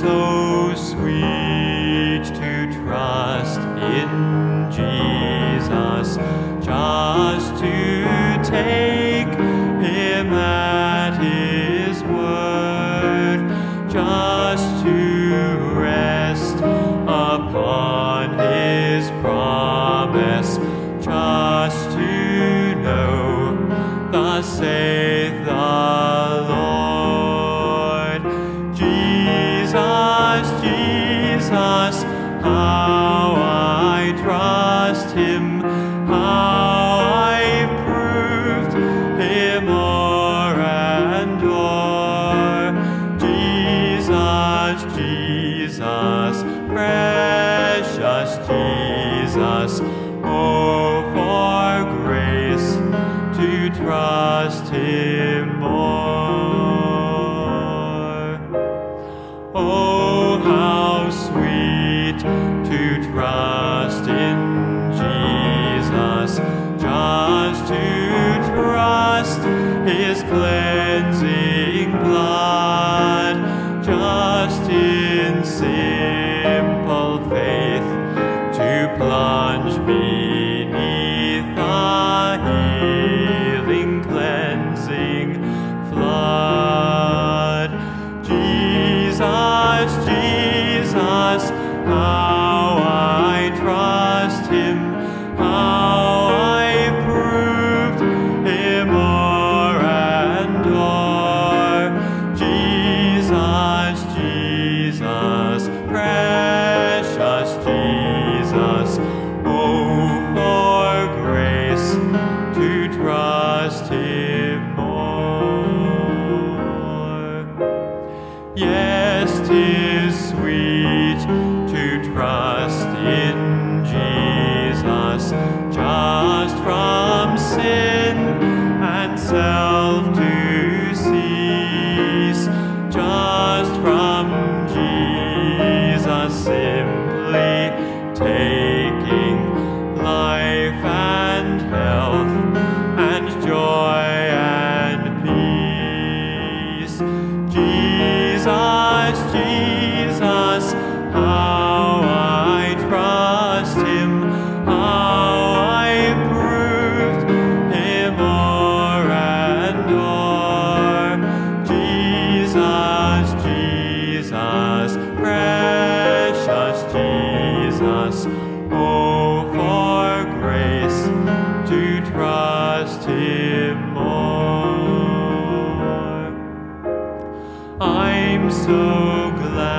so sweet to trust in Jesus, just to take him at his word, just to rest upon his promise, just to know, thus saith the Lord. Jesus, Jesus, how I trust him, how I've proved him o'er and o'er. Jesus, Jesus, precious Jesus, oh, for grace to trust him more. Oh, how sweet to trust in Jesus, just to trust his cleansing blood, just in simple faith to plunge beneath the healing, cleansing flood. Jesus, Jesus, how I trust him, how I've proved him o'er and o'er. Jesus, Jesus, precious Jesus, oh, for grace to trust him more. Yes, 'tis sweet to trust in Jesus, just from sin and self to cease, just from Jesus simply taking life and health and joy and peace. Jesus, Jesus, how I trust him, how I've proved him o'er and o'er. Jesus, Jesus, precious Jesus, oh, for grace to trust him more. I'm so glad